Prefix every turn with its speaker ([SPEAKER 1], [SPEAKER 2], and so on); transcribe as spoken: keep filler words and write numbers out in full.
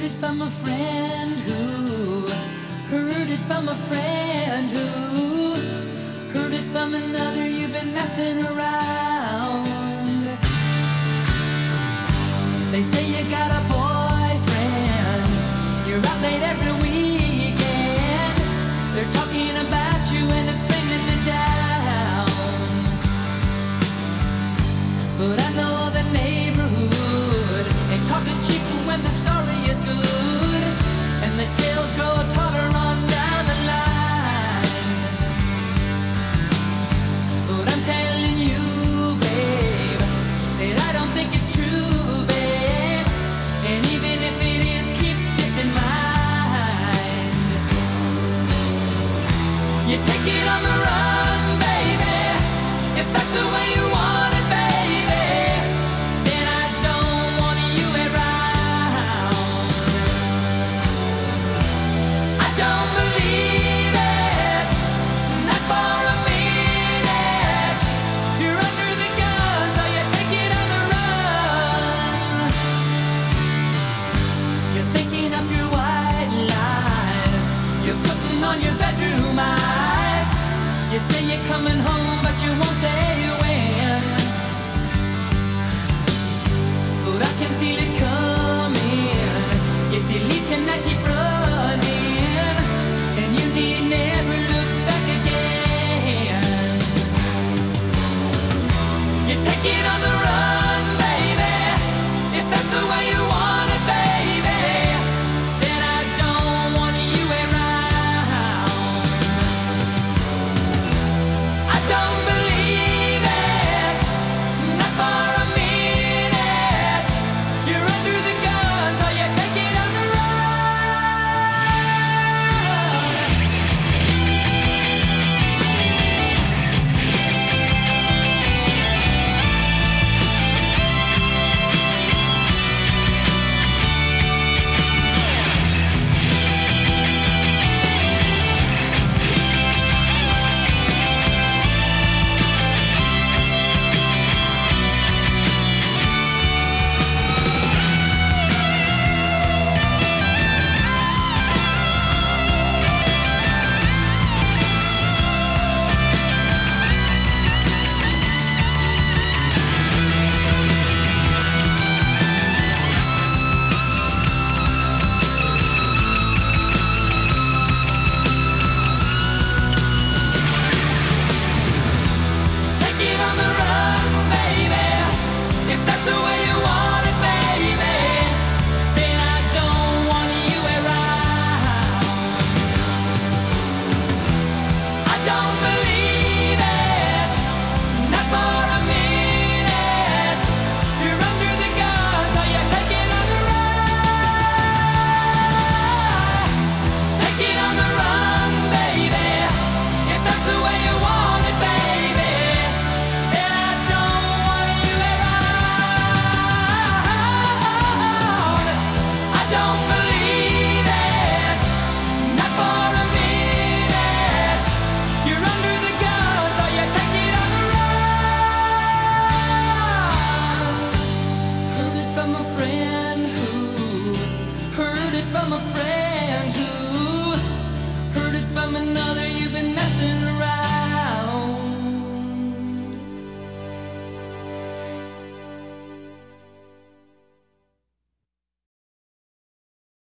[SPEAKER 1] it from a friend who heard it from a friend who heard it from another. You've been messing around. They say you got a boyfriend, you're out late every weekend. They're talking about you and it's bringing me down. But I know the neighborhood and talk is cheaper when the stars